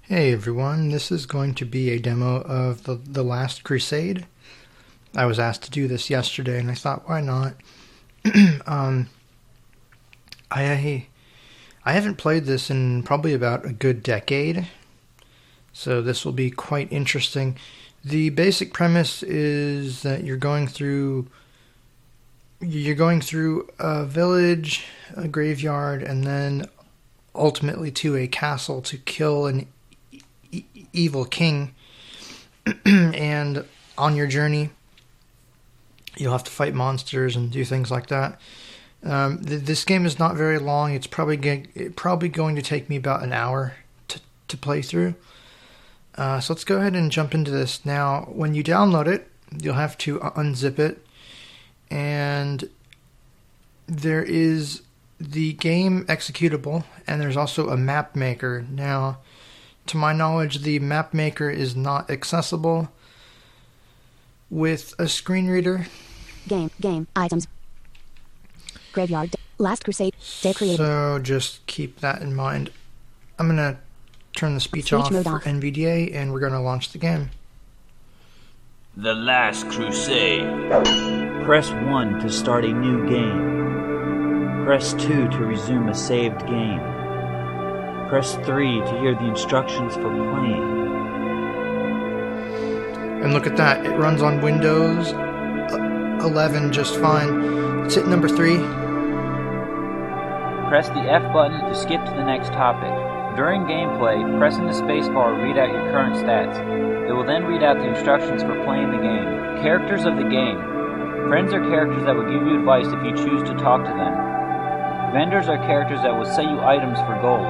Hey everyone, this is going to be a demo of the Last Crusade. I was asked to do this yesterday and I thought, why not? I haven't played this in probably about a good decade, so this will be quite interesting. The basic premise is that you're going through a village, a graveyard, and then ultimately to a castle to kill an evil king. And on your journey you'll have to fight monsters and do things like that. This game is not very long. It's probably going to take me about an hour to play through. So let's go ahead and jump into this. Now, when you download it, you'll have to unzip it, and there is the game executable, and there's also a map maker. Now, to my knowledge, the map maker is not accessible with a screen reader. Game, items, graveyard, Last Crusade, day created. So just keep that in mind. I'm going to turn the speech off for NVDA, and we're going to launch the game. The Last Crusade. Press 1 to start a new game. Press 2 to resume a saved game. Press 3 to hear the instructions for playing. And look at that, it runs on Windows 11 just fine. Let's hit number 3. Press the F button to skip to the next topic. During gameplay, pressing the spacebar will read out your current stats. It will then read out the instructions for playing the game. Characters of the game. Friends are characters that will give you advice if you choose to talk to them. Vendors are characters that will sell you items for gold.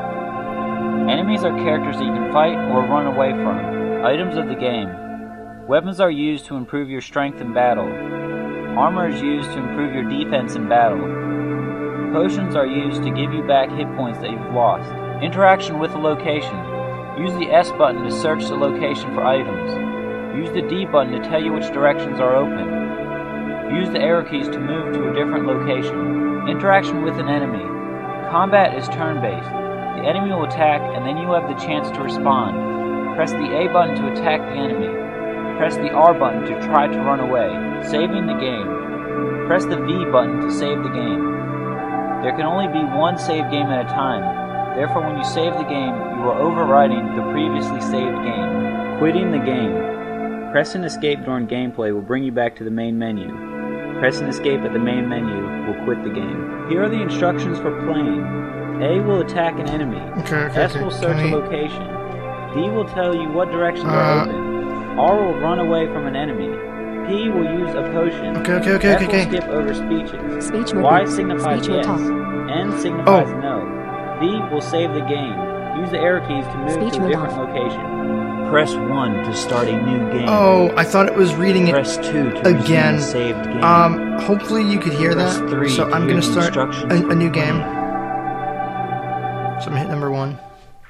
Enemies are characters that you can fight or run away from. Items of the game. Weapons are used to improve your strength in battle. Armor is used to improve your defense in battle. Potions are used to give you back hit points that you've lost. Interaction with a location. Use the S button to search the location for items. Use the D button to tell you which directions are open. Use the arrow keys to move to a different location. Interaction with an enemy. Combat is turn-based. The enemy will attack, and then you have the chance to respond. Press the A button to attack the enemy. Press the R button to try to run away. Saving the game. Press the V button to save the game. There can only be one save game at a time. Therefore, when you save the game, you are overwriting the previously saved game. Quitting the game. Pressing escape during gameplay will bring you back to the main menu. Pressing escape at the main menu will quit the game. Here are the instructions for playing. A will attack an enemy. S will search a location. D will tell you what directions are open. R will run away from an enemy. P will use a potion. F will skip over speeches. Y signifies yes. N signifies no. V will save the game. Use the arrow keys to move to a different location. Press 1 to start a new game. Oh, I thought it was reading it Press 2 to again. A saved game. Hopefully you could hear Press that. 3 so to I'm going to start a new game. So I'm going to hit number 1.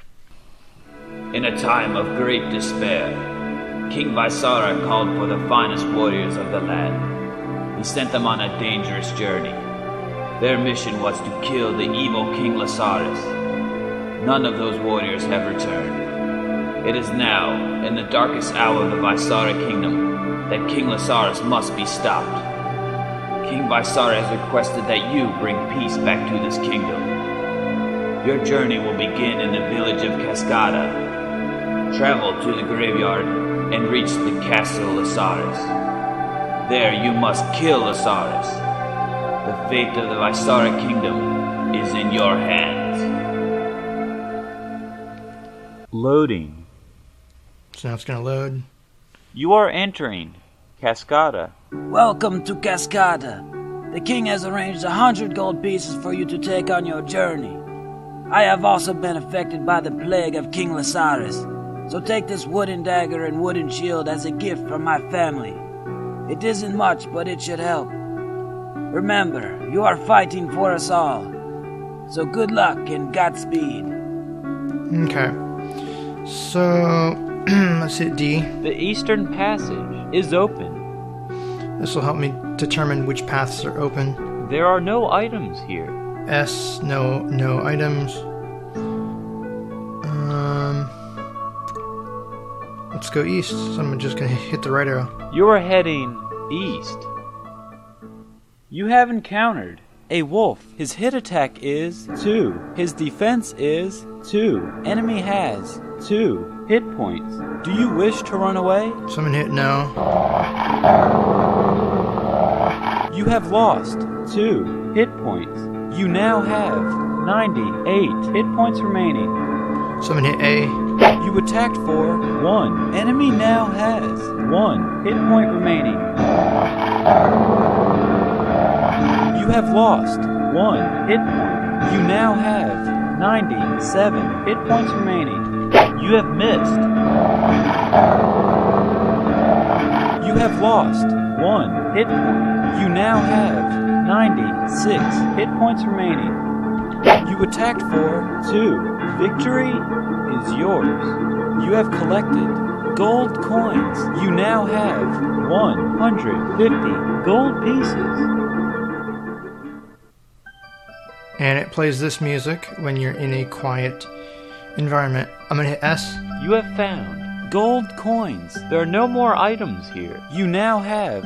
In a time of great despair, King Vaisara called for the finest warriors of the land. He sent them on a dangerous journey. Their mission was to kill the evil King Lasaris. None of those warriors have returned. It is now, in the darkest hour of the Vaisara kingdom, that King Lasaris must be stopped. King Vaisara has requested that you bring peace back to this kingdom. Your journey will begin in the village of Cascada. Travel to the graveyard and reach the castle Lasaris. There you must kill Lasaris. The fate of the Vaisara kingdom is in your hands. Loading. So now it's going to load. You are entering Cascada. Welcome to Cascada. The king has arranged 100 gold pieces for you to take on your journey. I have also been affected by the plague of King Lasaris, so take this wooden dagger and wooden shield as a gift from my family. It isn't much, but it should help. Remember, you are fighting for us all. So good luck and Godspeed. Okay. So, let's hit D. The Eastern Passage is open. This will help me determine which paths are open. There are no items here. S, no items. Let's go east. So I'm just gonna hit the right arrow. You are heading east. You have encountered a wolf. His hit attack is 2. His defense is 2. Enemy has 2 hit points. Do you wish to run away? So I'm gonna hit no. You have lost 2 hit points. You now have 98 hit points remaining. So I'm gonna hit A. You attacked for 1. Enemy now has 1 hit point remaining. You have lost 1 hit point. You now have 97 hit points remaining. You have missed. You have lost 1 hit point. You now have 96 hit points remaining. You attacked for 2. Victory is yours. You have collected gold coins. You now have 150 gold pieces. And it plays this music when you're in a quiet environment. I'm gonna hit S. You have found gold coins. There are no more items here. You now have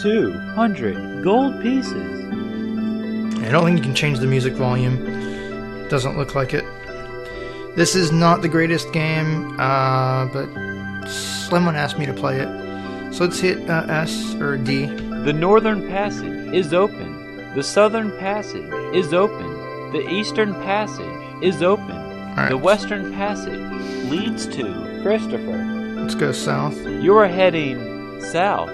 200 gold pieces. I don't think you can change the music volume. Doesn't look like it. This is not the greatest game, but someone asked me to play it. So let's hit S or D. The northern passage is open. The southern passage is open. The eastern passage is open. Right. The western passage leads to Christopher. Let's go south. You are heading south.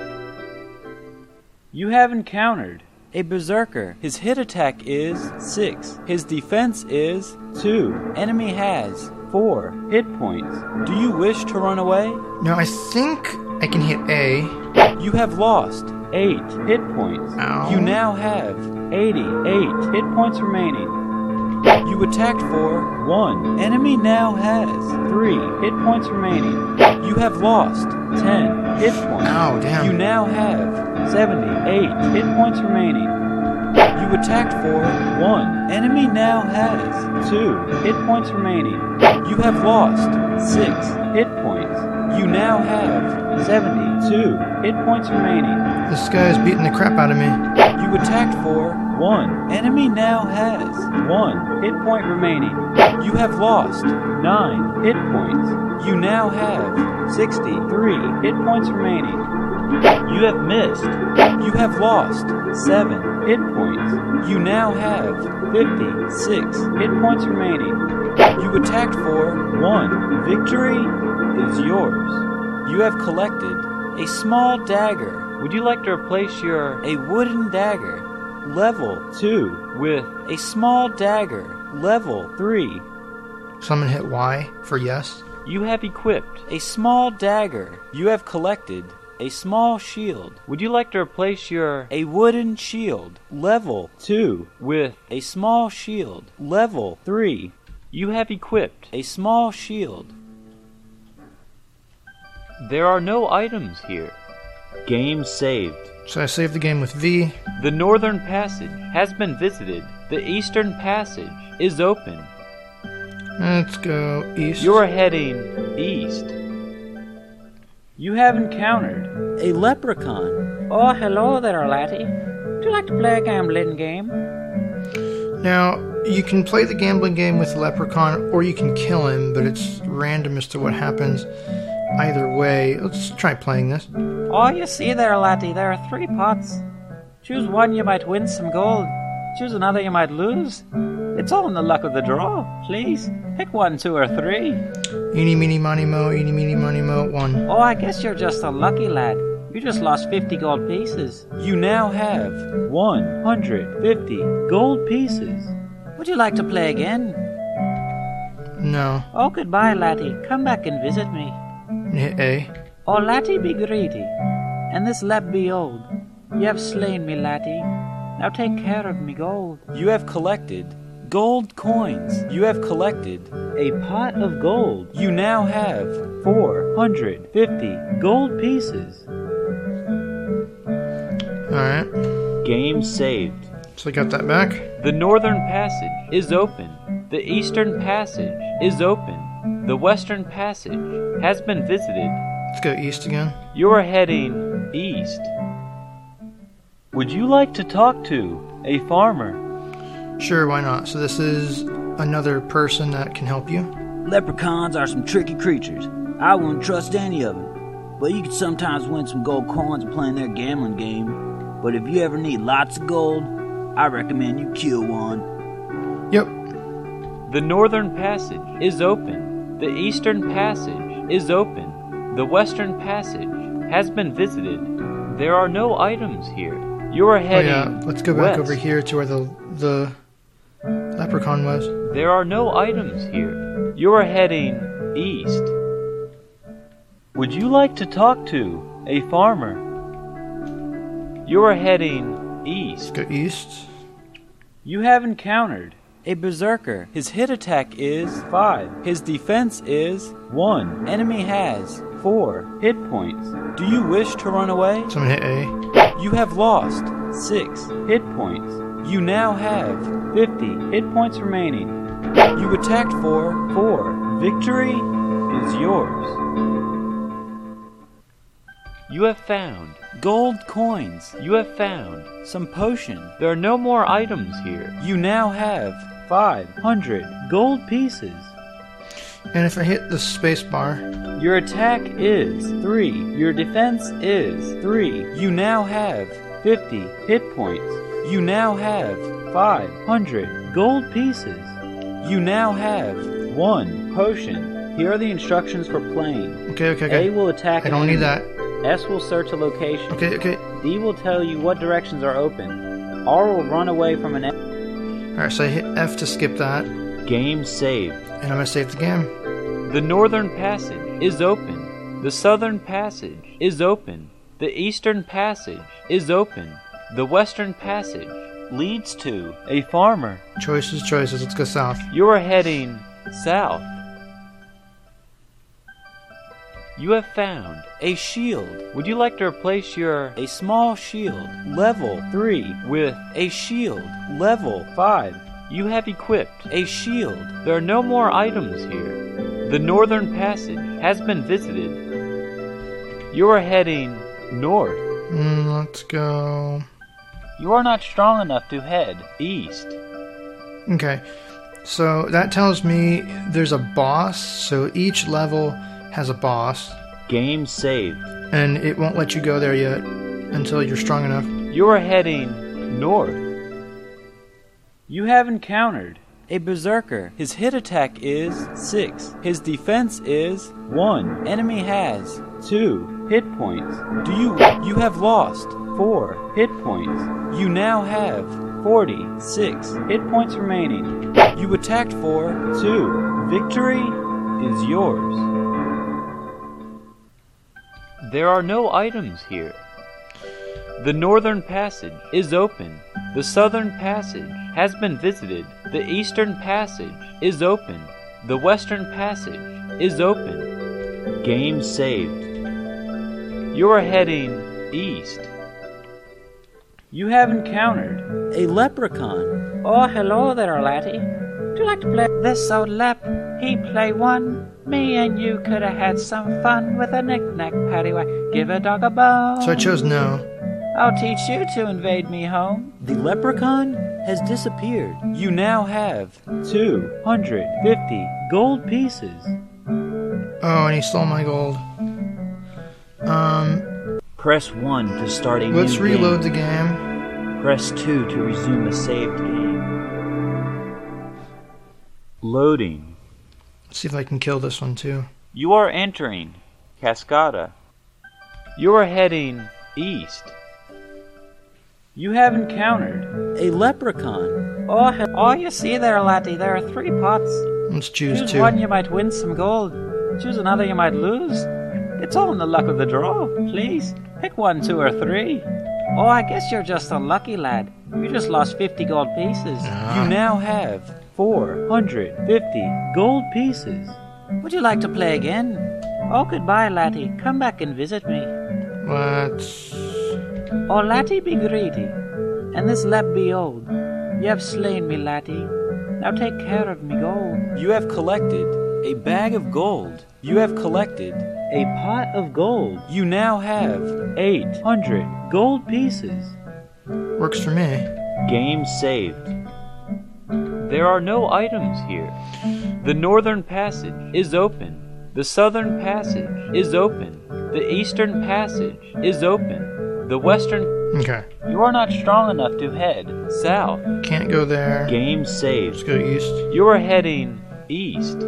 You have encountered a berserker. His hit attack is 6. His defense is 2. Enemy has 4 hit points. Do you wish to run away? No, I think I can hit A. You have lost 8 hit points. Ow. You now have 88 hit points remaining. You attacked for 1. Enemy now has 3 hit points remaining. You have lost 10 hit points. Ow, damn. You now have 78 hit points remaining. You attacked for 1. Enemy now has 2 hit points remaining. You have lost 6 hit points. You now have 72 hit points remaining. This guy's beating the crap out of me. You attacked for 1. Enemy now has 1 hit point remaining. You have lost 9 hit points. You now have 63 hit points remaining. You have missed. You have lost 7 hit points. You now have 56 hit points remaining. You attacked for 1. Victory is yours. You have collected a small dagger. Would you like to replace your a wooden dagger level 2 with a small dagger level 3? So I'm gonna hit Y for yes. You have equipped a small dagger. You have collected a small shield. Would you like to replace your a wooden shield level 2 with a small shield level 3? You have equipped a small shield. There are no items here. Game saved. So I save the game with V. The northern passage has been visited. The eastern passage is open. Let's go east. You are heading east. You have encountered a leprechaun. Oh, hello there, laddie. Would you like to play a gambling game? Now, you can play the gambling game with the leprechaun, or you can kill him, but it's random as to what happens either way. Let's try playing this. Oh, you see there, laddie, there are 3 pots. Choose one, you might win some gold. Choose another, you might lose. It's all in the luck of the draw. Please, pick 1, 2, or 3. Eeny, meeny, miny, mo, eeny, meeny, miny, mo, 1. Oh, I guess you're just unlucky, lad. You just lost 50 gold pieces. You now have 150 gold pieces. Would you like to play again? No. Oh, goodbye, laddie. Come back and visit me. Hit A. Oh, laddie, be greedy, and this lad be old. You have slain me, laddie. Now take care of me gold. You have collected gold coins. You have collected a pot of gold. You now have 450 gold pieces. Alright. Game saved. So I got that back. The northern passage is open. The eastern passage is open. The western passage has been visited. Let's go east again. You are heading east. Would you like to talk to a farmer? Sure, why not? So this is another person that can help you. Leprechauns are some tricky creatures. I wouldn't trust any of them. But you can sometimes win some gold coins playing their gambling game. But if you ever need lots of gold, I recommend you kill one. Yep. The northern passage is open. The eastern passage is open. The western passage has been visited. There are no items here. You are heading yeah, let's go back west. over here to where the leprechaun was. There are no items here. You are heading east. Would you like to talk to a farmer? You are heading east. Let's go east. You have encountered a berserker. His hit attack is 5. His defense is 1. Enemy has 4 hit points. Do you wish to run away? Someone hit A. You have lost 6 hit points. You now have 50 hit points remaining. You attacked for 4. Victory is yours. You have found gold coins. You have found some potion. There are no more items here. You now have 500 gold pieces. And if I hit the space bar, Your attack is 3. Your defense is 3. You now have 50 hit points. You now have 500 gold pieces. You now have 1 potion. Here are the instructions for playing. okay. A will attack I an don't need enemy. that. S will search a location. Okay. D will tell you what directions are open. R will run away from an enemy. Alright, so I hit F to skip that, and Game saved. I'm gonna save the game. The northern passage is open. The southern passage is open. The eastern passage is open. The western passage leads to a farmer. Choices. Let's go south. You are heading south. You have found a shield. Would you like to replace a small shield level 3 with a shield level 5? You have equipped a shield. There are no more items here. The northern passage has been visited. You are heading north. Let's go. You are not strong enough to head east. Okay, so that tells me there's a boss, so each level has a boss, Game saved. and it won't let you go there yet until you're strong enough. You are heading north. You have encountered a berserker. His hit attack is 6. His defense is 1. Enemy has 2 hit points. You have lost 4 hit points. You now have 46 hit points remaining. You attacked for 2. Victory is yours. There are no items here. The northern passage is open. The southern passage has been visited. The eastern passage is open. The western passage is open. Game saved. You are heading east. You have encountered a leprechaun. Oh, hello there, laddie. Do you like to play this old lep? He play one. Me and you could have had some fun with a knick-knack, paddywhack. Give a dog a bone. So I chose no. I'll teach you to invade me home. The leprechaun has disappeared. You now have 250 gold pieces. Oh, and he stole my gold. Press 1 to start a Let's new reload game. the game. Press 2 to resume a saved game. Loading. Let's see if I can kill this one too. You are entering Cascada. You are heading east. You have encountered a leprechaun. Oh, you see there, laddie, there are 3 pots. Let's choose Choose 2. one, you might win some gold. Choose another, you might lose. It's all in the luck of the draw. Please, pick 1, 2, or 3. Oh, I guess you're just a lucky lad. You just lost 50 gold pieces. You now have 450 gold pieces. Would you like to play again? Oh, goodbye, laddie. Come back and visit me. Let's... Oh, laddie, be greedy, and this lap be old. You have slain me, laddie. Now take care of me gold. You have collected a bag of gold. You have collected a pot of gold. You now have 800 gold pieces. Works for me. Game saved. There are no items here. The northern passage is open. The southern passage is open. The eastern passage is open. The western... Okay. You are not strong enough to head south. Can't go there. Game Let's saved. go east. You are heading east.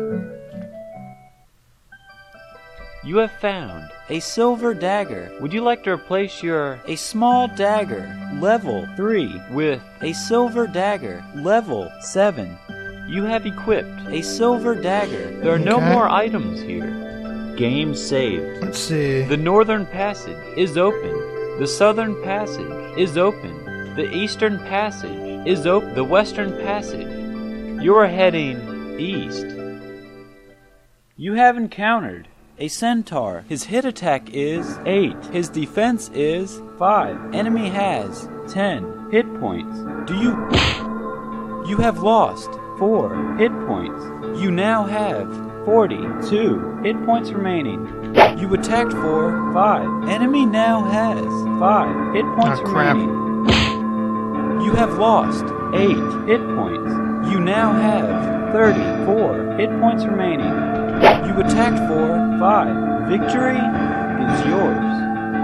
You have found A silver dagger. Would you like to replace a small dagger, level 3, with a silver dagger, level 7? you have equipped. A silver dagger. There are no Okay. more items here. Game saved. Let's see. The northern passage is open. The southern passage is open. The eastern passage is open. The western passage. You are heading east. You have encountered a centaur. His hit attack is 8. His defense is 5. Enemy has 10 hit points. You have lost 4 hit points. You now have 42 hit points remaining. You attacked for 5. Enemy now has 5 hit points Oh, crap. remaining. You have lost 8 hit points. You now have 34 hit points remaining. You attacked for 5. Victory is yours.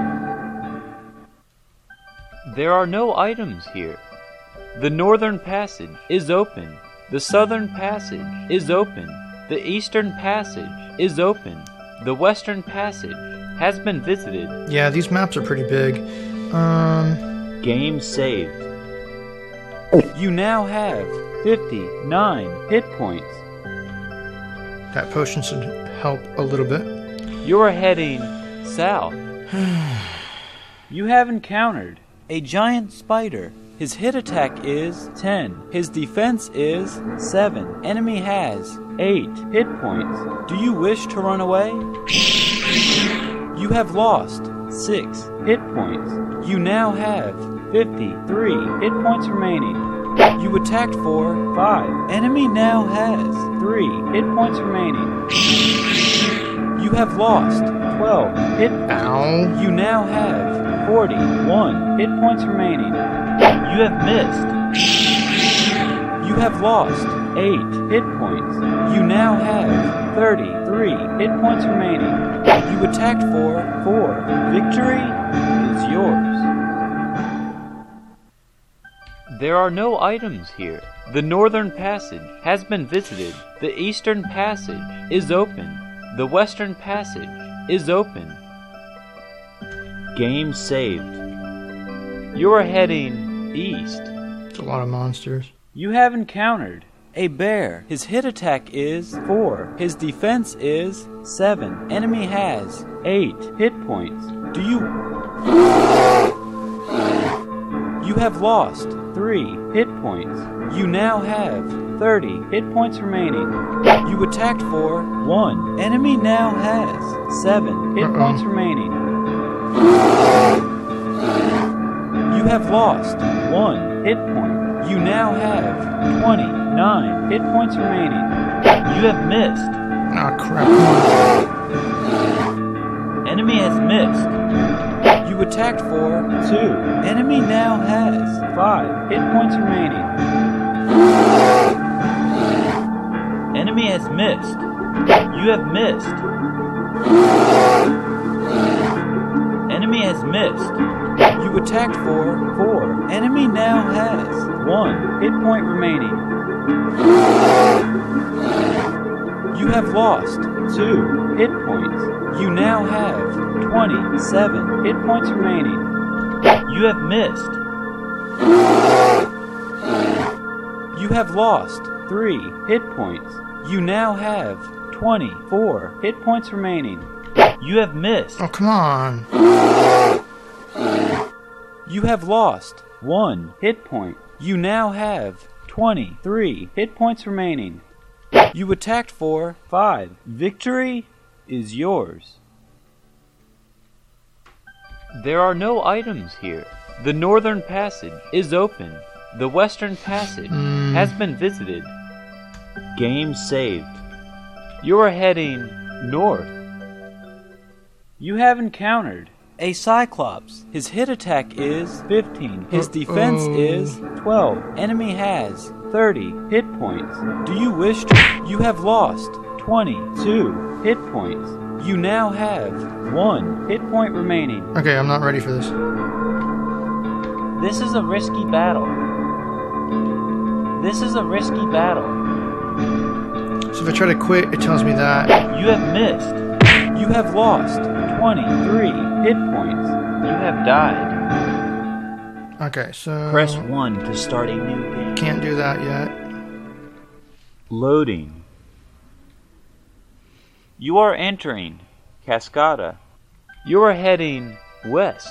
There are no items here. The northern passage is open. The southern passage is open. The eastern passage is open. The western passage has been visited. Yeah, these maps are pretty big. Game saved. You now have 59 hit points. That potion should help a little bit. You are heading south. You have encountered a giant spider. His hit attack is 10. His defense is 7. Enemy has 8 hit points. Do you wish to run away? You have lost 6 hit points. You now have 53 hit points remaining. You attacked for 5. Enemy now has 3 hit points remaining. You have lost 12 hit points. Ow. You now have 41 hit points remaining. You have missed. You have lost 8 hit points. You now have 33 hit points remaining. You attacked for 4. Victory is yours. There are no items here. The northern passage has been visited. The eastern passage is open. The western passage is open. Game saved. You are heading east. It's a lot of monsters. You have encountered a bear. His hit attack is 4. His defense is 7. Enemy has 8 hit points. You have lost 3 hit points. You now have 30 hit points remaining. You attacked for 1. Enemy now has 7 hit points remaining. You have lost 1 hit point. You now have 29 hit points remaining. You have missed. Ah, crap. Enemy has missed. You attacked for 2. Enemy now has 5 hit points remaining. Enemy has missed. You have missed. Enemy has missed. You attacked for 4. Enemy now has 1 hit point remaining. You have lost 2 hit points. You now have 27 hit points remaining. You have missed. You have lost 3 hit points. You now have 24 hit points remaining. You have missed. Oh, come on. You have lost 1 hit point. You now have 23 hit points remaining. You attacked for 5. Victory is yours. There are no items here. The northern passage is open. The western passage has been visited. Game saved. You are heading north. You have encountered a Cyclops. His hit attack is 15. His defense is 12. Enemy has 30 hit points. Do you wish to? You have lost 22 hit points. You now have 1 hit point remaining. Okay, I'm not ready for this. This is a risky battle. This is a risky battle. So if I try to quit, it tells me that. You have missed. You have lost 23 hit points. You have died. Okay, so Press 1 to start a new game. can't do that yet. Loading. You are entering Cascada. You are heading west.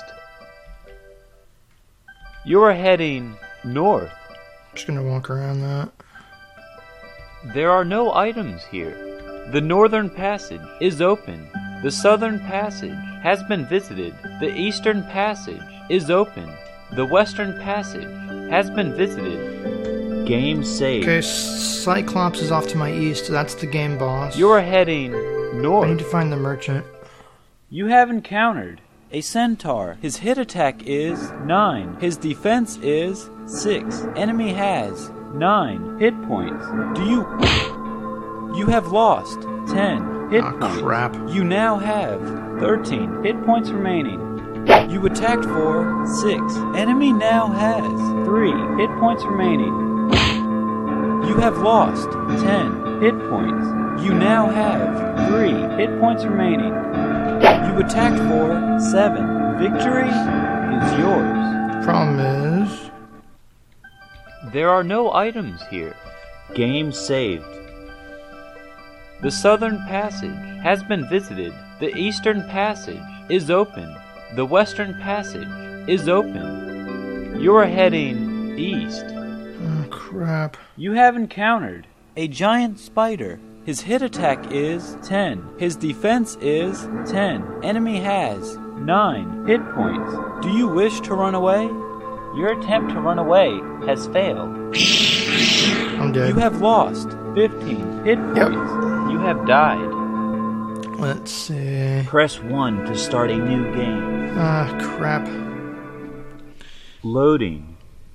You are heading north. Just gonna walk around that. There are no items here. The northern passage is open. The southern passage has been visited. The eastern passage is open. The western passage has been visited. Game saved. Okay, Cyclops is off to my east. That's the game boss. You are heading I need north. to find the merchant. You have encountered a centaur. His hit attack is 9. His defense is 6. Enemy has 9 hit points. You have lost 10 hit points. Crap. You now have 13 hit points remaining. You attacked for 6. Enemy now has 3 hit points remaining. You have lost 10 hit points. You now have 3 hit points remaining. You attacked for 7. Victory is yours. Problem is, There are no items here. Game saved. The southern passage has been visited. The eastern passage is open. The western passage is open. You are heading east. oh crap. You have encountered a giant spider. His hit attack is 10. His defense is 10. Enemy has 9 hit points. Do you wish to run away? Your attempt to run away has failed. I'm dead. You have lost 15 hit points. Yep. You have died. Let's see. Press 1 to start a new game. Ah, crap. Loading.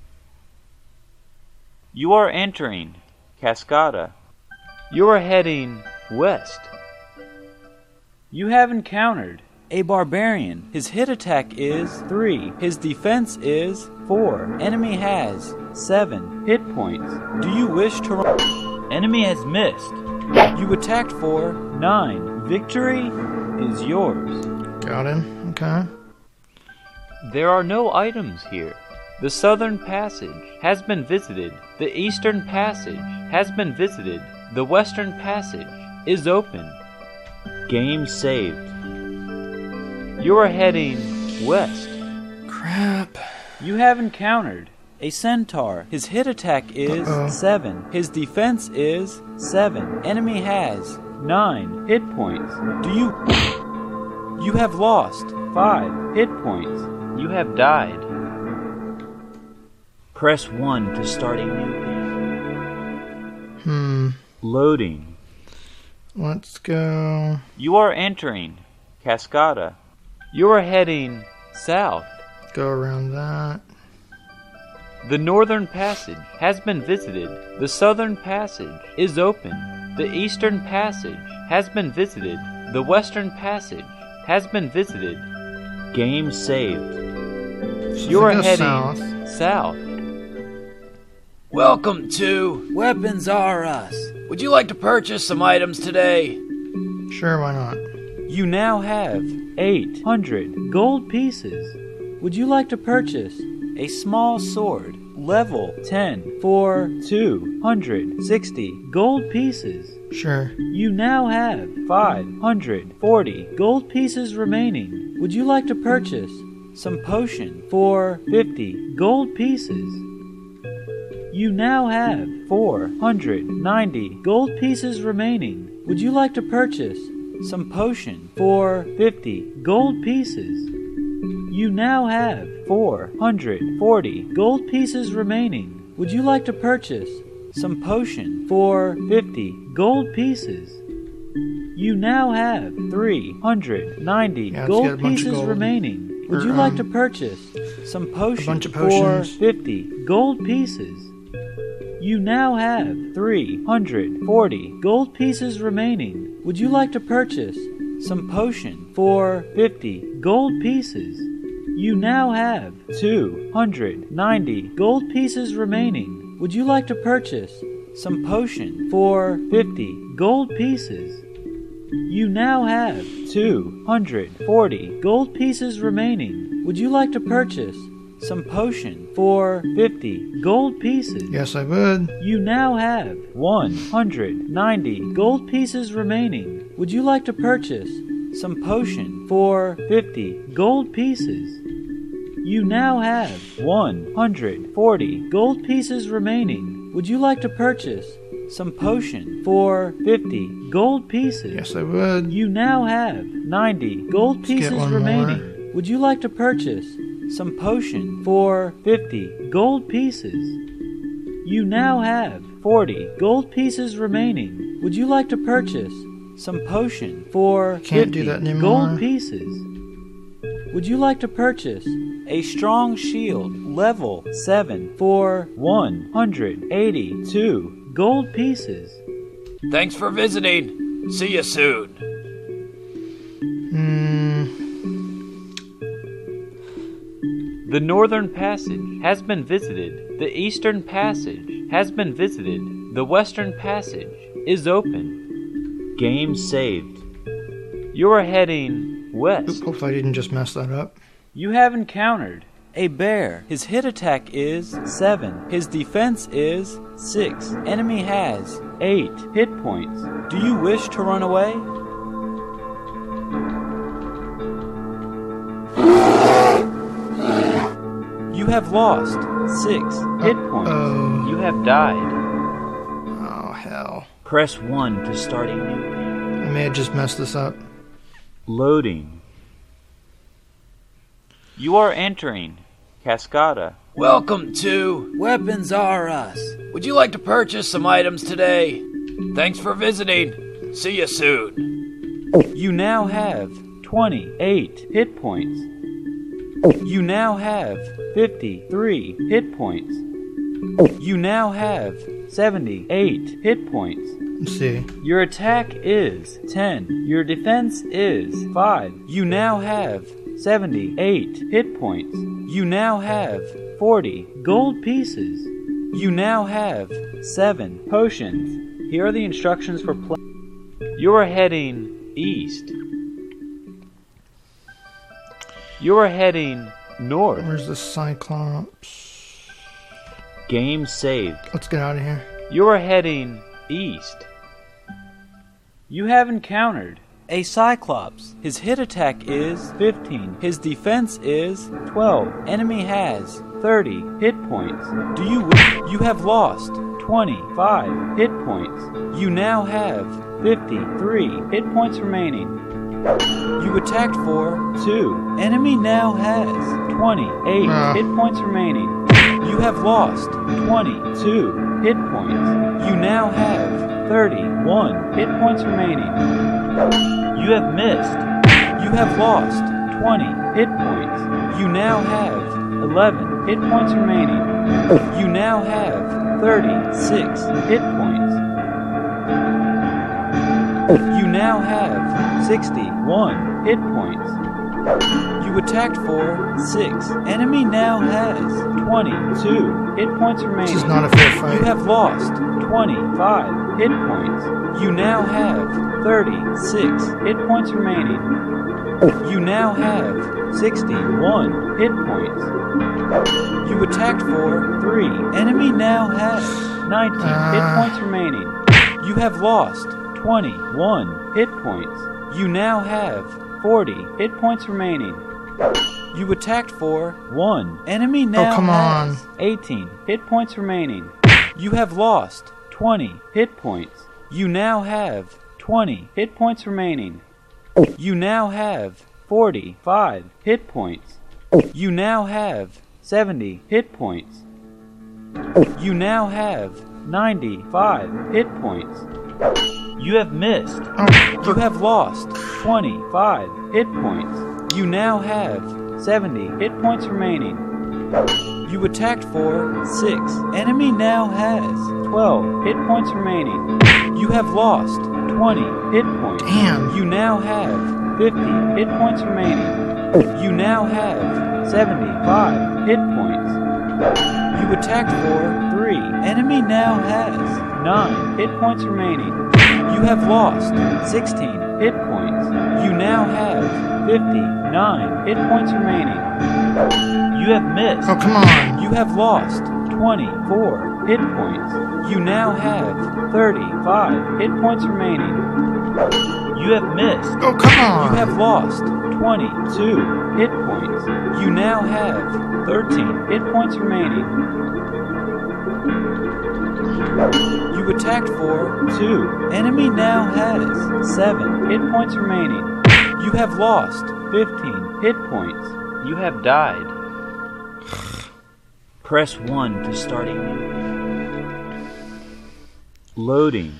You are entering Cascada. You are heading west. You have encountered a barbarian. His hit attack is 3. His defense is 4. Enemy has 7 hit points. Do you wish to run? Enemy has missed. You attacked for 9. Victory is yours. Got him. Okay. There are no items here. The southern passage has been visited. The eastern passage has been visited. The western passage is open. Game saved. You are heading west. Crap. You have encountered a centaur. His hit attack is 7. His defense is 7. Enemy has 9 hit points. You have lost 5 hit points. You have died. Press 1 to start a new game. Loading. Let's go. You are entering Cascada. You are heading south. Go around that. The northern passage has been visited. The southern passage is open. The eastern passage has been visited. The western passage has been visited. Game saved. So You if I are go heading south. Welcome to Weapons R Us. Would you like to purchase some items today? Sure, why not? You now have 800 gold pieces. Would you like to purchase a small sword, level 10, for 260 gold pieces? Sure. You now have 540 gold pieces remaining. Would you like to purchase some potion for 50 gold pieces? You now have 490 gold pieces remaining. Would you like to purchase some potion for 50 gold pieces? You now have 440 gold pieces remaining. Would you like to purchase some potion for 50 gold pieces? You now have 390 Yeah, let's get a gold bunch of pieces gold. remaining. Would Or, you like to purchase some potions bunch of for potions. 50 gold pieces? You now have 340 gold pieces remaining. Would you like to purchase some potion for 50 gold pieces? You now have 290 gold pieces remaining. Would you like to purchase some potion for 50 gold pieces? You now have 240 gold pieces remaining. Would you like to purchase some potion for 50 gold pieces? Yes, I would. You now have 190 gold pieces remaining. Would you like to purchase some potion for 50 gold pieces? You now have 140 gold pieces remaining. Would you like to purchase some potion for 50 gold pieces? Yes, I would. You now have 90 gold Let's get pieces one remaining. more. Would you like to purchase some potion for 50 gold pieces? You now have 40 gold pieces remaining. Would you like to purchase some potion for Can't 50 do that anymore. gold pieces? Would you like to purchase a strong shield level 7 for 182 gold pieces? Thanks for visiting. See you soon. The Northern Passage has been visited. The Eastern Passage has been visited. The Western Passage is open. Game saved. You are heading west. Oop, hopefully I didn't just mess that up. You have encountered a bear. His hit attack is 7. His defense is 6. Enemy has 8 hit points. Do you wish to run away? You have lost 6 hit points. Uh-oh. You have died. Oh, hell. Press 1 to start a new game. I may have just messed this up. Loading. You are entering Cascada. Welcome to Weapons are us. Would you like to purchase some items today? Thanks for visiting. See you soon. You now have 28 hit points. You now have 53 hit points. You now have 78 hit points. Let's see. Your attack is 10. Your defense is 5. You now have 78 hit points. You now have 40 gold pieces. You now have 7 potions. Here are the instructions for play. You are heading east. You are heading north. Where's the Cyclops? Game saved. Let's get out of here. You are heading east. You have encountered a Cyclops. His hit attack is 15. His defense is 12. Enemy has 30 hit points. Do you wish? You have lost 25 hit points. You now have 53 hit points remaining. You attacked for 2. Enemy now has 28 hit points remaining. You have lost 22 hit points. You now have 31 hit points remaining. You have missed. You have lost 20 hit points. You now have 11 hit points remaining. You now have 36 hit points. You now have 61 hit points. You attacked for 6. Enemy now has 22 hit points remaining. This is not a fair fight. You have lost 25 hit points. You now have 36 hit points remaining. You now have 61 hit points. You attacked for 3. Enemy now has 19 hit points remaining. You have lost 21 hit points. You now have 40 hit points remaining. You attacked for 1. Enemy now come has on. 18 hit points remaining. You have lost 20 hit points. You now have 20 hit points remaining. You now have 45 hit points. You now have 70 hit points. You now have 95 hit points. You have missed. Oh, You have lost 25 hit points. You now have 70 hit points remaining. You attacked for 6. Enemy now has 12 hit points remaining. You have lost 20 hit points. damn. You now have 50 hit points remaining. You now have 75 hit points. You attacked for 3. Enemy now has 9 hit points remaining. You have lost 16 hit points. You now have 59 hit points remaining. You have missed. Oh, come on. You have lost 24 hit points. You now have 35 hit points remaining. You have missed. Oh, come on. You have lost 22 hit points. You now have 13 hit points remaining. You attacked for 2. Enemy now has 7 hit points remaining. You have lost 15 hit points. You have died. Press 1 to start a new game. Loading.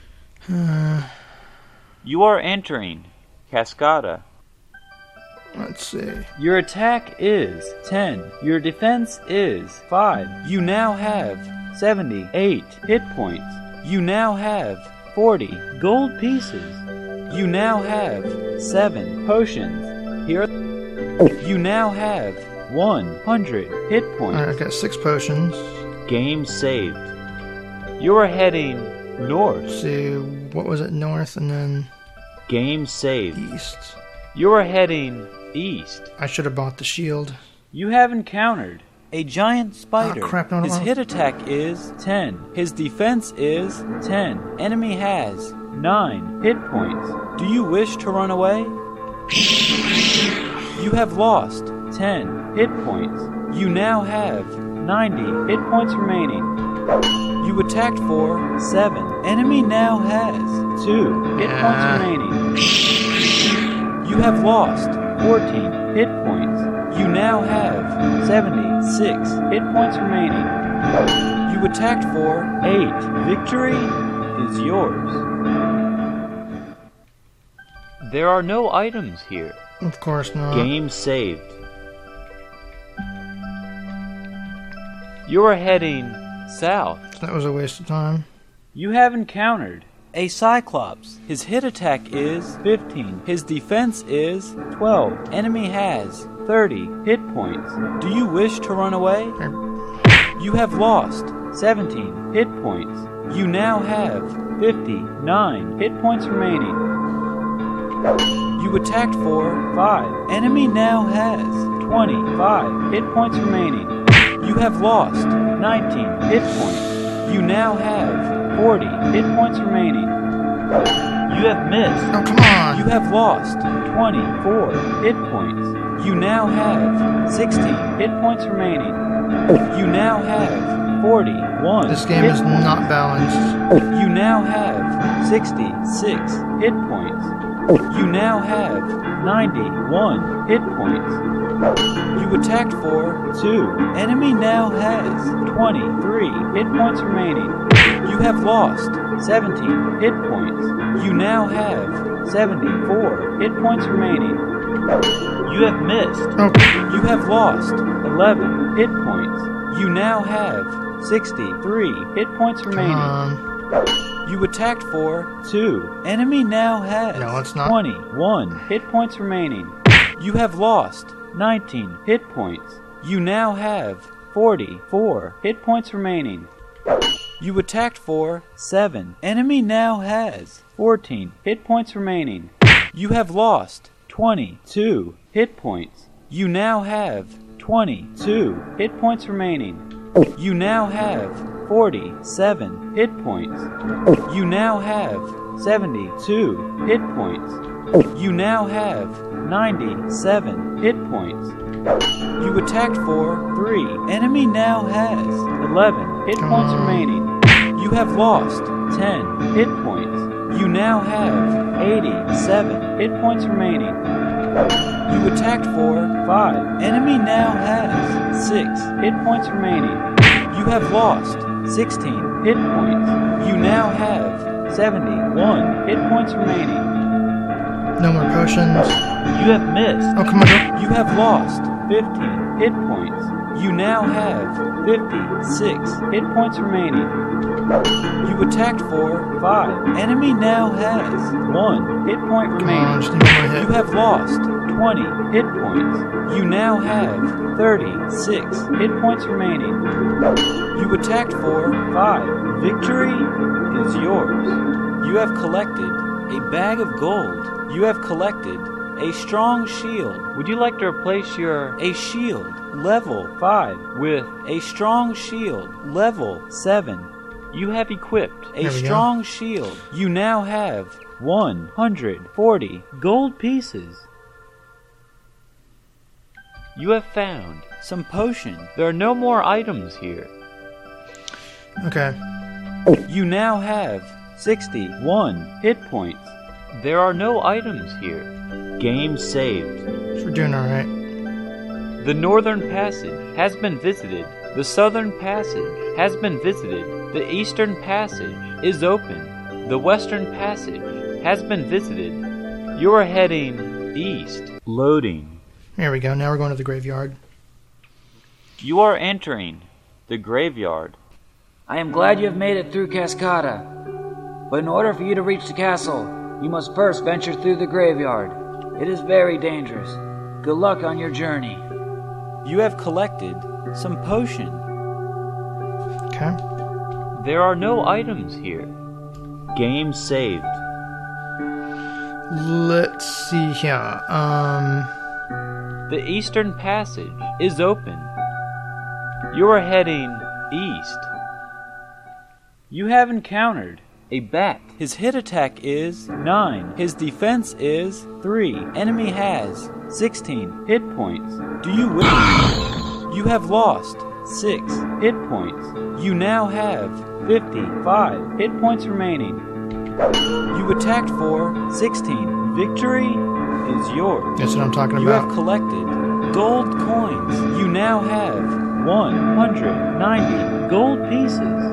You are entering Cascada. Let's see. Your attack is 10. Your defense is 5. You now have 78 hit points. You now have 40 gold pieces. You now have 7 potions. Here you now have 100 hit points. Alright, I got 6 potions. Game saved. You are heading north. Let's see, what was it? North and then Game saved. east. You are heading east. I should have bought the shield. You have encountered a giant spider. Oh, crap, no, His no. hit attack is 10. His defense is 10. Enemy has 9 hit points. Do you wish to run away? You have lost 10 hit points. You now have 90 hit points remaining. You attacked for 7. Enemy now has 2 hit points remaining. You have lost 14 hit points. You now have 76 hit points remaining. You attacked for 8. Victory is yours. There are no items here. Of course not. Game saved. You are heading south. That was a waste of time. You have encountered a Cyclops. His hit attack is 15. His defense is 12. Enemy has 30 hit points. Do you wish to run away? You have lost 17 hit points. You now have 59 hit points remaining. You attacked for 5. Enemy now has 25 hit points remaining. You have lost 19 hit points. You now have 40 hit points remaining. You have missed. Oh, come on. You have lost 24 hit points. You now have 16 hit points remaining. You now have 41 This game hit is points. not balanced. You now have 66 hit points. You now have 91 hit points. You attacked for 2. Enemy now has 23 hit points remaining. You have lost 17 hit points. You now have 74 hit points remaining. You have missed. Oh, You have lost 11 hit points. You now have 63 hit points come remaining. on. You attacked for 2. Enemy now has No, it's not. 21 hit points remaining. You have lost 19 hit points. You now have 44 hit points remaining. You attacked for 7. Enemy now has 14 hit points remaining. You have lost 22 hit points. You now have 22 hit points remaining. You now have 47 hit points. You now have 72 hit points. You now have 97 hit points. You attacked for 3. Enemy now has 11 hit points remaining. You have lost 10 hit points. You now have 87 hit points remaining. You attacked for 5. Enemy now has 6 hit points remaining. You have lost 16 hit points. You now have 71 hit points remaining. No more potions. You have missed. Oh, come on. You have lost 15 hit points. You now have 56 hit points remaining. You attacked for 5. Enemy now has 1 hit point Come on, remaining. just need one more hit. You have lost 20 hit points. You now have 36 hit points remaining. You attacked for 5. Victory is yours. You have collected a bag of gold. You have collected a strong shield. Would you like to replace your a shield level 5 with a strong shield level 7? You have equipped a There we go. strong shield. You now have 140 gold pieces. You have found some potion. There are no more items here. Okay. You now have 61 hit points. There are no items here. Game saved. So we're doing alright. The northern passage has been visited. The southern passage has been visited. The eastern passage is open. The western passage has been visited. You are heading east. Loading. There we go. Now we're going to the graveyard. You are entering the graveyard. I am glad you have made it through Cascada. But in order for you to reach the castle, you must first venture through the graveyard. It is very dangerous. Good luck on your journey. You have collected some potion. Okay. There are no items here. Game saved. Let's see here. The eastern passage is open. You are heading east. You have encountered a bat. His hit attack is 9. His defense is 3. Enemy has 16 hit points. Do you win? You have lost 6 hit points. You now have 55 hit points remaining. You attacked for 16. Victory is yours. That's what I'm talking You about. have collected gold coins. You now have 190 gold pieces.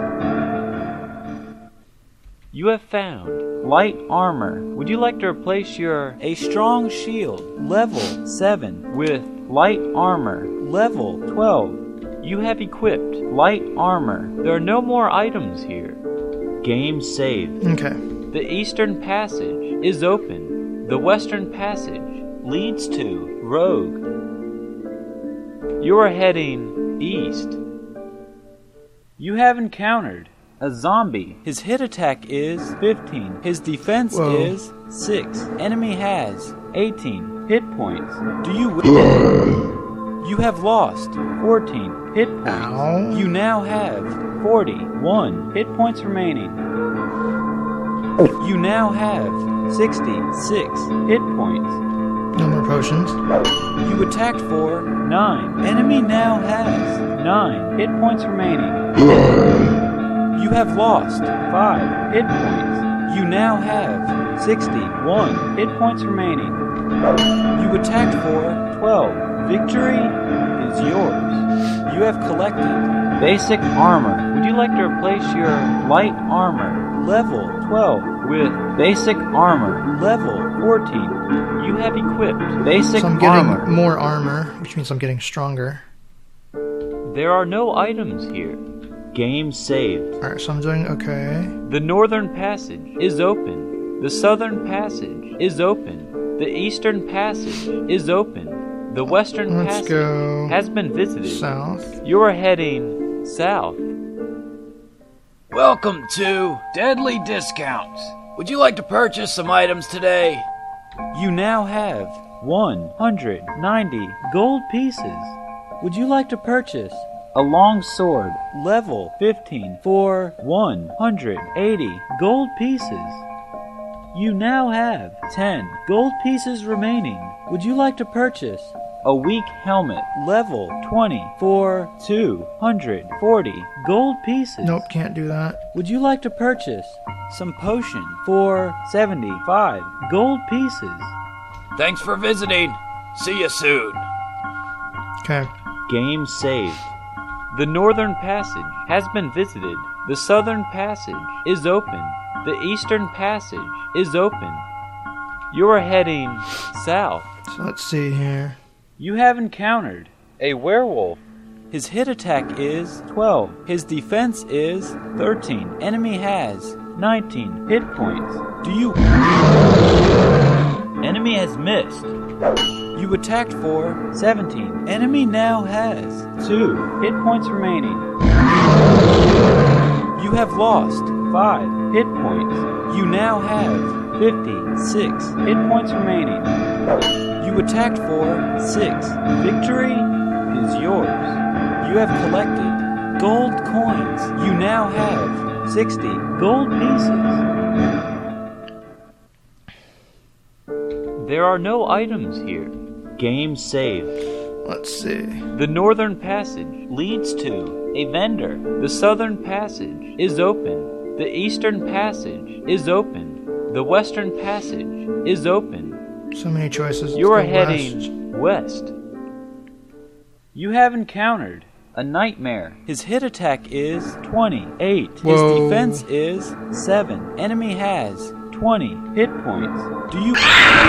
You have found light armor. Would you like to replace your a strong shield level 7 with light armor level 12? You have equipped light armor. There are no more items here. Game saved. Okay. The eastern passage is open. The western passage leads to Rogue. You are heading east. You have encountered a zombie. His hit attack is 15. His defense Whoa. is 6. Enemy has 18 hit points. Do you win? You have lost 14 hit points. Ow. You now have 41 hit points remaining. You now have 66 hit points. No more potions. You attacked for 9. Enemy now has 9 hit points remaining. You have lost 5 hit points. You now have 61 hit points remaining. You attacked for 12. Victory is yours. You have collected basic armor. Would you like to replace your light armor level 12 with basic armor level 14? You have equipped basic So I'm getting armor. more armor, which means I'm getting stronger. There are no items here. Game saved. Alright, so I'm doing okay. The northern passage is open. The southern passage is open. The eastern passage is open. The western Let's passage go has been visited. south. You are heading south. Welcome to Deadly Discounts. Would you like to purchase some items today? You now have 190 gold pieces. Would you like to purchase a long sword level 15 for 180 gold pieces? You now have 10 gold pieces remaining. Would you like to purchase a weak helmet level 20 for 240 gold pieces? Nope, can't do that. Would you like to purchase some potion for 75 gold pieces? Thanks for visiting. See you soon. Okay. Game saved. The northern passage has been visited. The southern passage is open. The eastern passage is open. You are heading south. So let's see here. You have encountered a werewolf. His hit attack is 12. His defense is 13. Enemy has 19 hit points. Do you... Enemy has missed. You attacked for 17. Enemy now has 2 hit points remaining. You have lost 5 hit points. You now have 56 hit points remaining. You attacked for 6. Victory is yours. You have collected gold coins. You now have 60 gold pieces. There are no items here. Game saved. Let's see. The northern passage leads to a vendor. The southern passage is open. The eastern passage is open. The western passage is open. So many choices. You are Let's go heading west. You have encountered a nightmare. His hit attack is 28. His Whoa. defense is 7. Enemy has 20 hit points. Do you...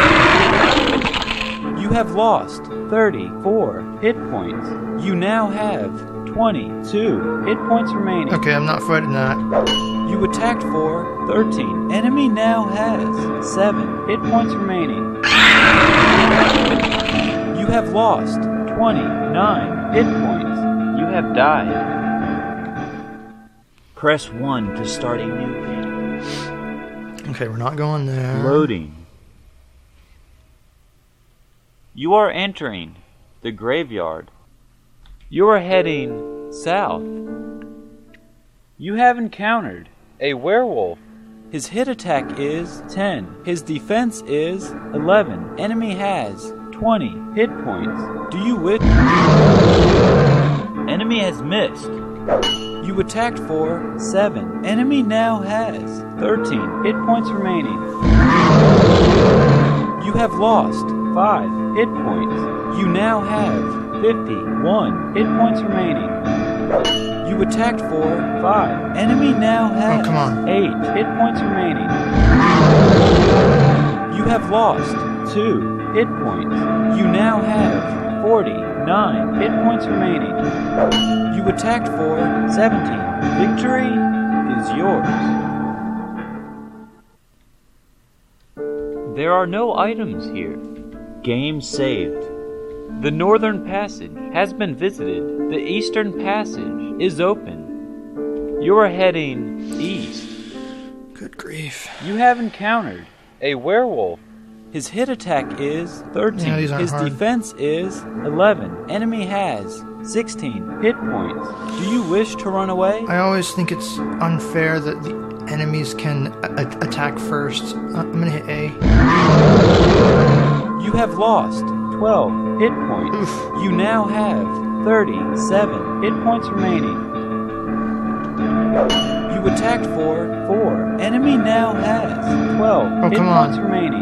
You have lost 34 hit points. You now have 22 hit points remaining. Okay, I'm not fighting that. You attacked for 13. Enemy now has 7 hit points remaining. You have lost 29 hit points. You have died. Press 1 to start a new game. Okay, we're not going there. Loading. You are entering the graveyard. You are heading south. You have encountered a werewolf. His hit attack is 10. His defense is 11. Enemy has 20 hit points. Do you wish? Enemy has missed. You attacked for 7. Enemy now has 13 hit points remaining. You have lost 5 hit points. You now have 51 hit points remaining. You attacked for 5. Enemy now has 8 hit points remaining. You have lost 2 hit points. You now have 49 hit points remaining. You attacked for 17. Victory is yours. There are no items here. Game saved. The northern passage has been visited. The eastern passage is open. You are heading east. Good grief. You have encountered a werewolf. His hit attack is 13. Yeah, these aren't His hard. defense is 11. Enemy has 16 hit points. Do you wish to run away? I always think it's unfair that the enemies can attack first. I'm gonna hit A. You have lost 12 hit points. Oof. You now have 37 hit points remaining. You attacked for 4. Enemy now has 12 hit come on. points remaining.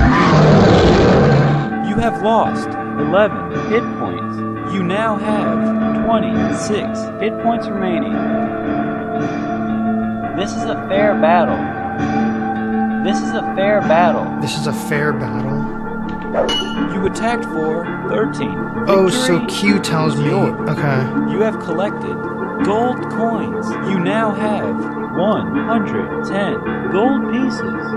You have lost 11 hit points. You now have 26 hit points remaining. This is a fair battle. This is a fair battle. This is a fair battle. You attacked for 13. Oh, so Victory Q tells is me. yours. Okay. You have collected gold coins. You now have 110 gold pieces.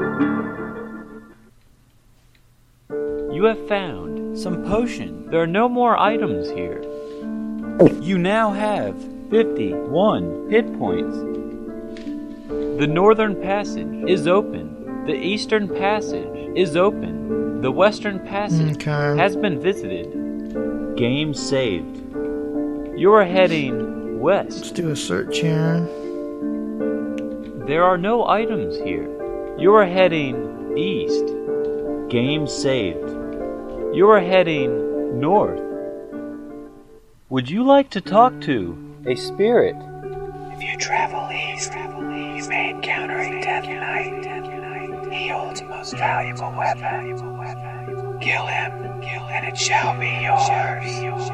You have found some potion. There are no more items here. You now have 51 hit points. The northern passage is open. The eastern passage is open. The western passage Okay. has been visited. Game saved. You are heading Let's west. do a search here. There are no items here. You are heading east. Game saved. You are heading north. Would you like to talk to a spirit? If you travel east, you may encounter a Death Knight. He holds a most valuable weapon. Kill him, and it shall be yours.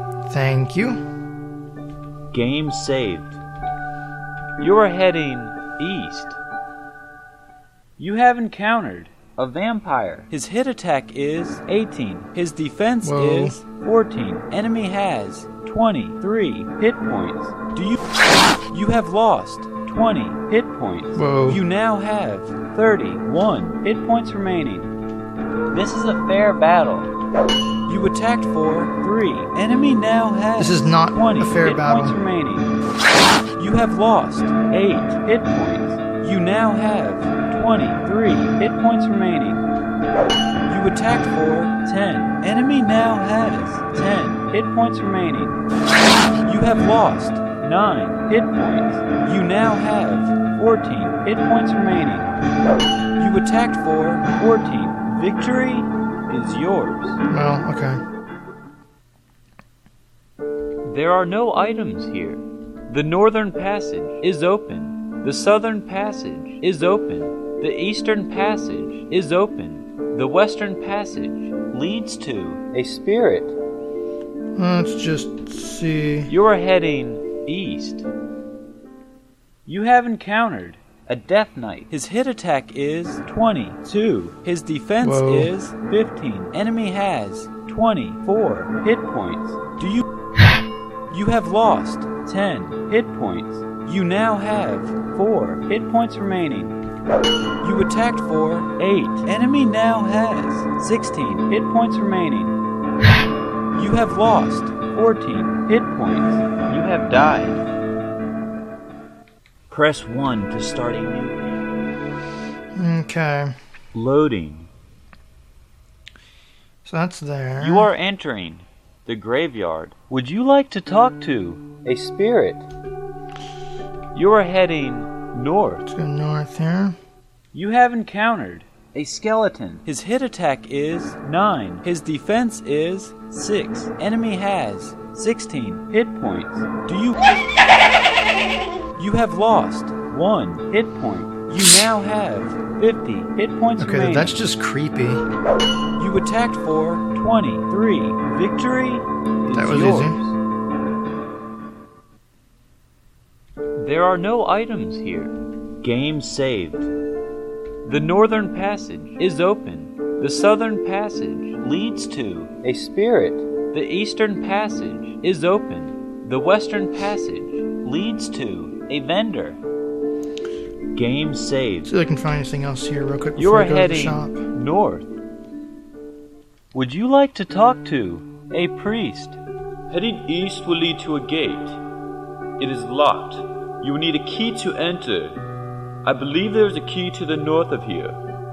Thank you. Game saved. You are heading east. You have encountered a vampire. His hit attack is 18. His defense Whoa. is 14. Enemy has 23 hit points. You have lost 20 hit points. Whoa. You now have 31 hit points remaining. This is a fair battle. You attacked for 3. Enemy now has This is not 20 a fair hit battle. points remaining. You have lost 8 hit points. You now have 23 hit points remaining. You attacked for 10. Enemy now has 10 hit points remaining. You have lost 9 hit points. You now have 14 hit points remaining. You attacked for 14. Victory is yours. Well, okay. There are no items here. The northern passage is open. The southern passage is open. The eastern passage is open. The western passage leads to a spirit. Let's just see. You are heading east. You have encountered a Death Knight. His hit attack is 22. His defense Whoa. is 15. Enemy has 24 hit points. You have lost 10 hit points. You now have 4 hit points remaining. You attacked for 8. Enemy now has 16 hit points remaining. You have lost 14 hit points. You have died. Press 1 to start a new game. Okay. Loading. So that's there. You are entering the graveyard. Would you like to talk to a spirit? You are heading north. Let's go north here. You have encountered a skeleton. His hit attack is 9. His defense is 6. Enemy has 16 hit points. You have lost 1 hit point. You now have 50 hit points Okay, remaining. that's just creepy. You attacked for 23. Victory is That was yours. easy. There are no items here. Game saved. The northern passage is open. The southern passage leads to a spirit. The eastern passage is open. The western passage leads to a vendor. Game saved. See if I can find anything else here real quick You before are I go to the heading shop. north. Would you like to talk to a priest? Heading east will lead to a gate. It is locked. You will need a key to enter. I believe there is a key to the north of here.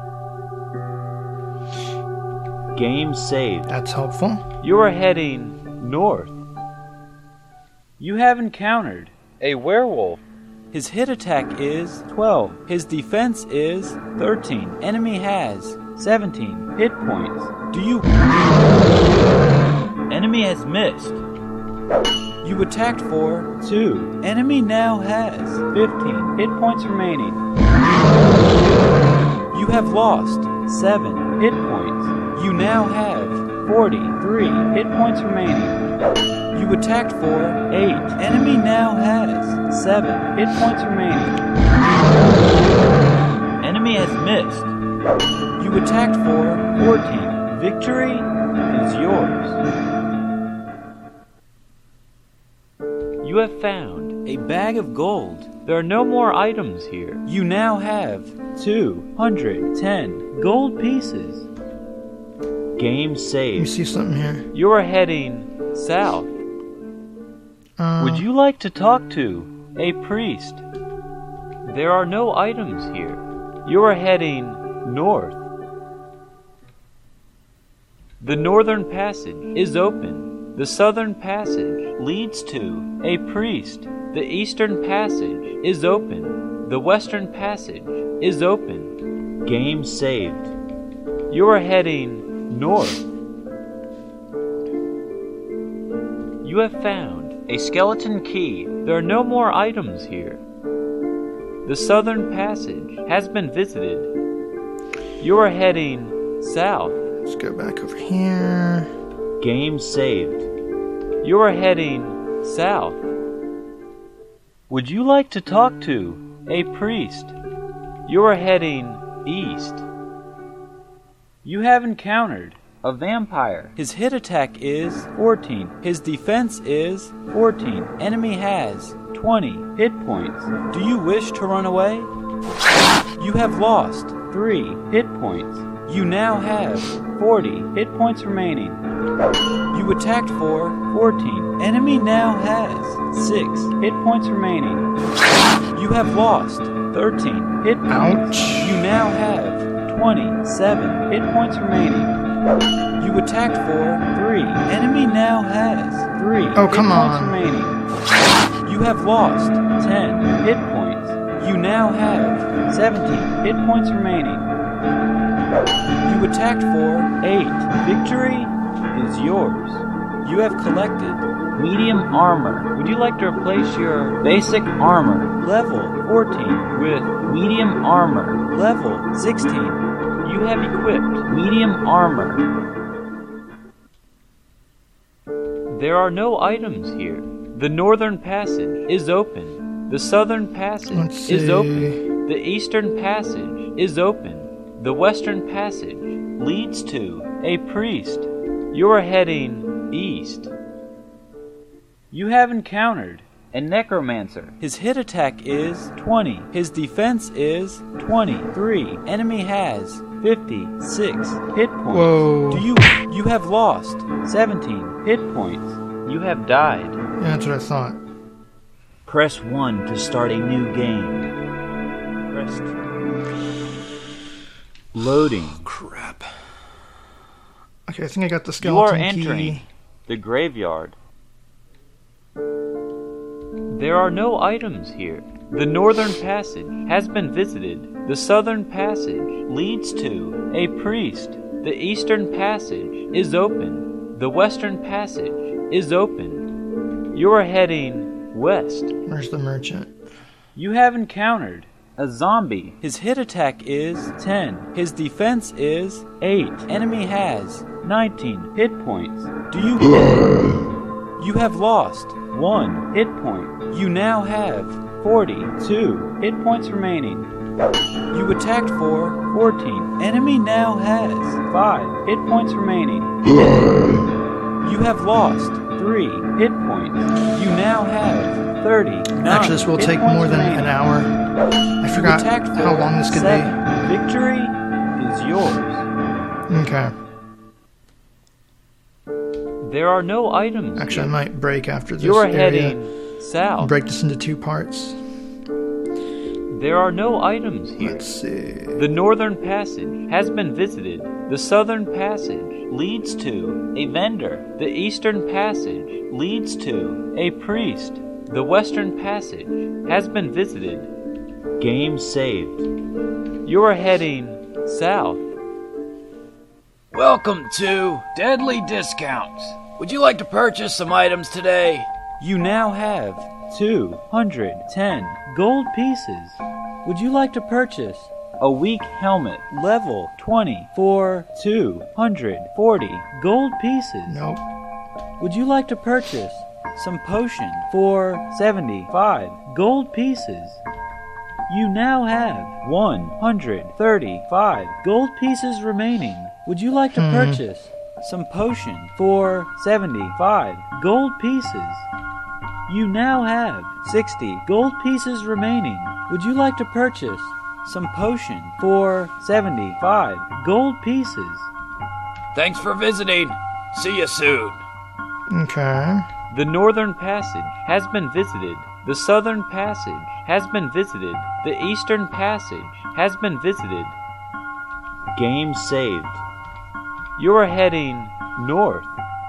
Game saved. That's helpful. You are heading north. You have encountered a werewolf. His hit attack is 12. His defense is 13. Enemy has 17 hit points. Enemy has missed. You attacked for 2. Enemy now has 15 hit points remaining. You have lost 7 hit points. You now have 43 hit points remaining. You attacked for 8. Enemy now has 7 hit points remaining. Enemy has missed. You attacked for 14. Victory is yours. You have found a bag of gold. There are no more items here. You now have 210 gold pieces. Game You saved. see something here? You are heading south. Would you like to talk to a priest? There are no items here. You are heading north. The northern passage is open. The southern passage leads to a priest. The eastern passage is open. The western passage is open. Game saved. You are heading north. You have found a skeleton key. There are no more items here. The southern passage has been visited. You are heading south. Let's go back over here. Game saved. You are heading south. Would you like to talk to a priest. You are heading east. You have encountered A vampire. his hit attack is 14. His defense is 14. Enemy has 20 hit points. Do you wish to run away? You have lost 3 hit points. You now have 40 hit points remaining. You attacked for 14. Enemy now has 6 hit points remaining. You have lost 13 hit points. Ouch. You now have 27 hit points remaining. You attacked for 3. Enemy now has 3 Oh, hit come points on. remaining. You have lost 10 hit points. You now have 17 hit points remaining. You attacked for 8. Victory is yours. You have collected Medium armor. Would you like to replace your basic armor level 14 with medium armor? level 16. You have equipped medium armor. There are no items here. The northern passage is open. The southern passage Let's is see. open. The eastern passage is open. The western passage leads to a priest. You are heading east. You have encountered A necromancer. his hit attack is 20. His defense is 23. Enemy has 56 hit points. Whoa. You have lost 17 hit points. You have died. Yeah, that's what I thought. Press 1 to start a new game. Press loading. Crap. Okay, I think I got the You skeleton are entering key. the graveyard. There are no items here. The northern passage has been visited. The southern passage leads to a priest. The eastern passage is open. The western passage is open. You are heading west. Where's the merchant? You have encountered A zombie. his hit attack is 10. His defense is 8. Enemy has 19 hit points. Do you You have lost 1 hit point. You now have 42 hit points remaining. You attacked for 14. Enemy now has 5 hit points remaining. You have lost 3 hit points. You now have 30. Actually, this will take more than an hour. I forgot how long this could be. Victory is yours. Okay. There are no items. Actually, I might break after this You are area. heading south. Break this into 2 parts. There are no items here. Let's see. The northern passage has been visited. The southern passage leads to a vendor. The eastern passage leads to a priest. The western passage has been visited. Game saved. You are heading south. Welcome to Deadly Discounts. Would you like to purchase some items today? You now have 210 gold pieces. Would you like to purchase A weak helmet. level 20 for 240 gold pieces? Nope. Would you like to purchase some potion for 75 gold pieces? You now have 135 gold pieces remaining. Would you like to purchase some potion for 75 gold pieces? You now have 60 gold pieces remaining. Would you like to purchase some potion for 75 gold pieces? Thanks for visiting. See you soon. Okay. The northern passage has been visited. The southern passage has been visited. The eastern passage has been visited. Game saved. You are heading north.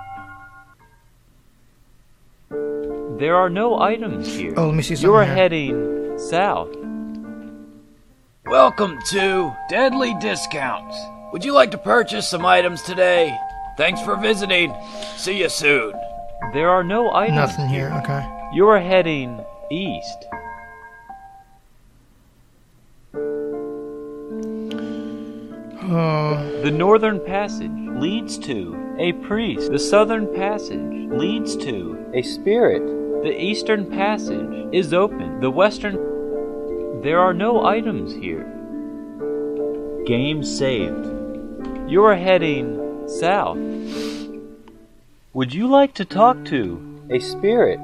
There are no items here. Oh, let me see You are something here. heading south. Welcome to Deadly Discounts. Would you like to purchase some items today? Thanks for visiting. See you soon. There are no items Nothing here. Okay. You are heading east. Oh, The northern passage leads to a priest. The southern passage leads to A spirit. the eastern passage is open. The western There are no items here. Game saved. You are heading south. Would you like to talk to a spirit?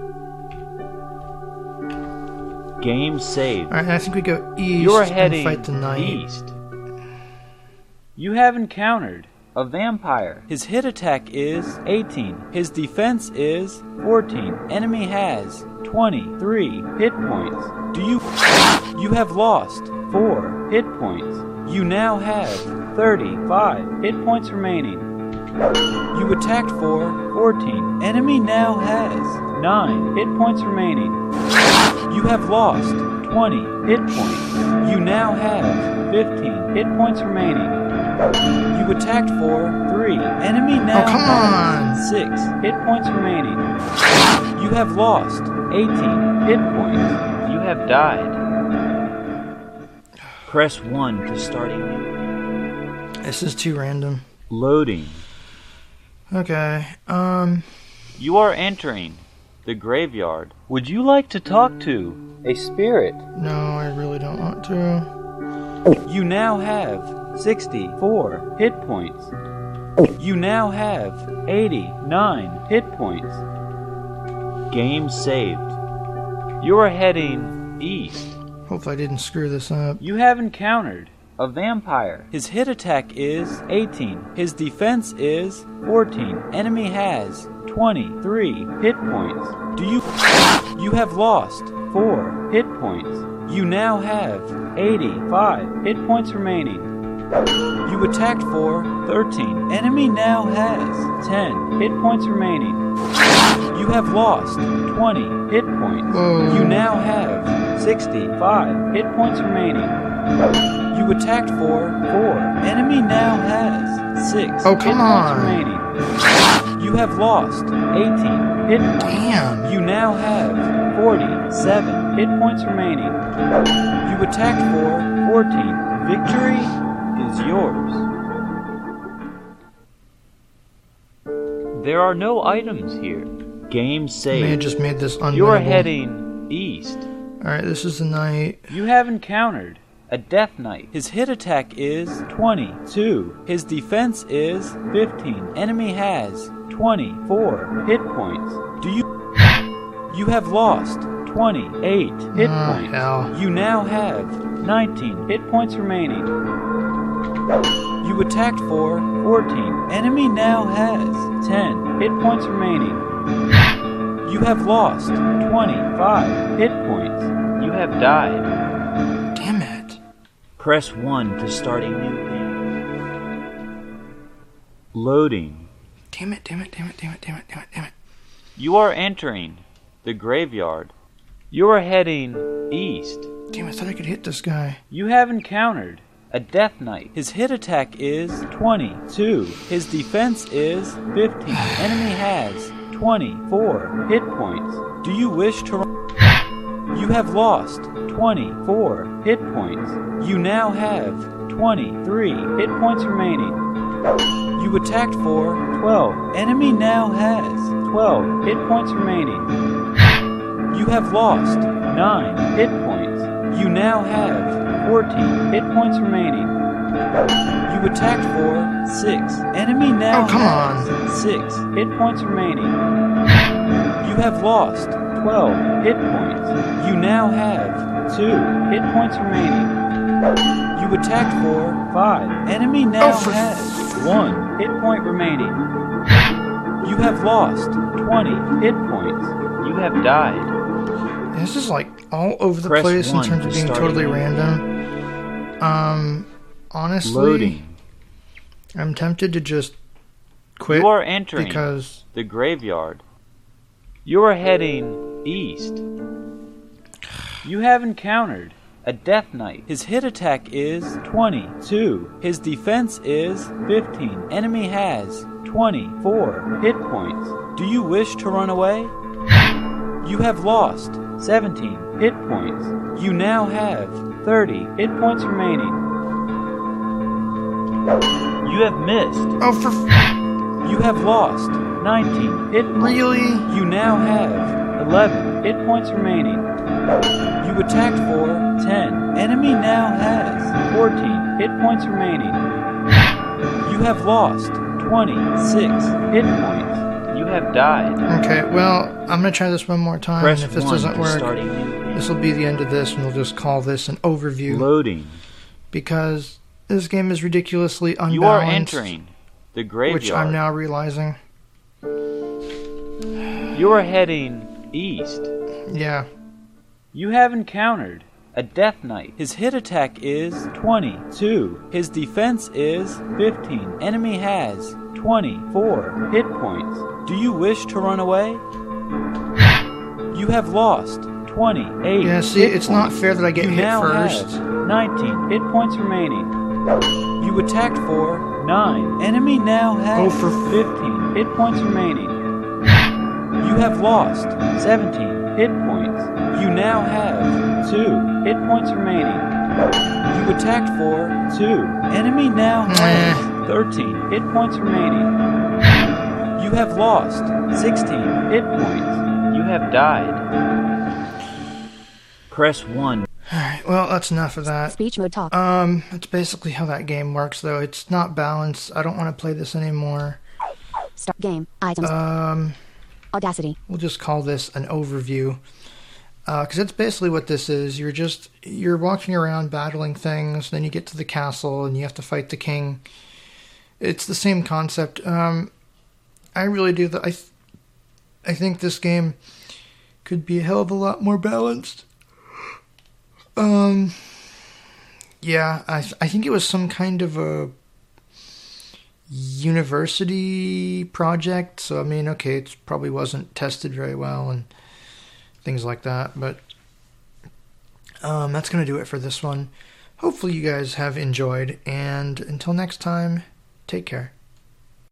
Game saved. Alright, I think we go east You are and heading fight the knight. east. You have encountered a vampire. His hit attack is 18. His defense is 14. Enemy has 23 hit points. You have lost 4 hit points. You now have 35 hit points remaining. You attacked for 14. Enemy now has 9 hit points remaining. You have lost 20 hit points. You now have 15 hit points remaining. You attacked for 3. Enemy now come has 6 hit points remaining. You have lost 18 hit points. You have died. Press 1 to start a new game. This is too random. Loading. Okay, You are entering the graveyard. Would you like to talk to a spirit? no, I really don't want to. You now have 64 hit points. You now have 89 hit points. Game saved. You are heading east. Hopefully I didn't screw this up. You have encountered a vampire. His hit attack is 18. His defense is 14. Enemy has 23 hit points. You have lost 4 hit points. You now have 85 hit points remaining. You attacked for 13. Enemy now has 10 hit points remaining. You have lost 20 hit points. Whoa. You now have 65 hit points remaining. You attacked for 4. Enemy now has 6 Oh, hit come points on. remaining. You have lost 18 hit points. Damn. You now have 47 hit points remaining. You attacked for 14. Victory is yours. There are no items here. Game I may have saved. just made this unwinnable. You are heading east. Alright, this is the knight. You have encountered a death knight. His hit attack is 22. His defense is 15. Enemy has 24 hit points. You have lost 28 hit points. Hell. You now have 19 hit points remaining. You attacked for 14. Enemy now has 10 hit points remaining. You have lost 25 hit points. You have died. Damn it. Press 1 to start a new game. Loading. Damn it, damn it, damn it, damn it, damn it, damn it, damn it. You are entering the graveyard. You are heading east. Damn, I thought I could hit this guy. You have encountered a death knight. His hit attack is 22. His defense is 15. Enemy has 24 hit points. Do you wish to run? You have lost 24 hit points. You now have 23 hit points remaining. You attacked for 12. Enemy now has 12 hit points remaining. You have lost 9 hit points. You now have 14 hit points remaining. You attacked for 6. Enemy now Oh, come has on. 6 hit points remaining. You have lost 12 hit points. You now have 2 hit points remaining. You attacked for 5. Enemy now has 1 hit point remaining. You have lost 20 hit points. You have died. This is like all over the Press place in 1 terms of to being start totally a new random. Honestly, Loading. I'm tempted to just quit You are entering because the graveyard. You are heading east. You have encountered a death knight. His hit attack is 22. His defense is 15. Enemy has 24 hit points. Do you wish to run away? You have lost 17 hit points. You now have 30 hit points remaining. You have missed. oh for You have lost 19 hit points. really You now have 11 hit points remaining. You attacked for 10. Enemy now has 14 hit points remaining. You have lost 26 hit points. You have died. Okay, well, I'm going to try this one more time. Press And if this 1 doesn't to work, start a new game. this will be the end of this, and we'll just call this an overview. Loading. Because this game is ridiculously unbalanced. You are entering the graveyard. Which I'm now realizing. You are heading east. Yeah. You have encountered a Death Knight. His hit attack is 22. His defense is 15. Enemy has 24 hit points. Do you wish to run away? You have lost 28. Yeah, see, hit it's points. not fair that I get You hit now first. have 19 hit points remaining. You attacked for 9. Enemy now has 15 hit points remaining. You have lost 17 hit points. You now have 2 hit points remaining. You attacked for 2. Enemy now has 13 hit points remaining. You have lost 16 hit points. You have died. Press 1. Alright, well, that's enough of that. Speech mode talk. That's basically how that game works, though. It's not balanced. I don't want to play this anymore. Start game. Items. Audacity. We'll just call this an overview. Because it's basically what this is. You're walking around battling things, then you get to the castle, and you have to fight the king. It's the same concept. I really do that. I think this game could be a hell of a lot more balanced. Yeah, I think it was some kind of a university project, so I mean, okay, it probably wasn't tested very well and things like that, but that's going to do it for this one. Hopefully you guys have enjoyed, and until next time, take care.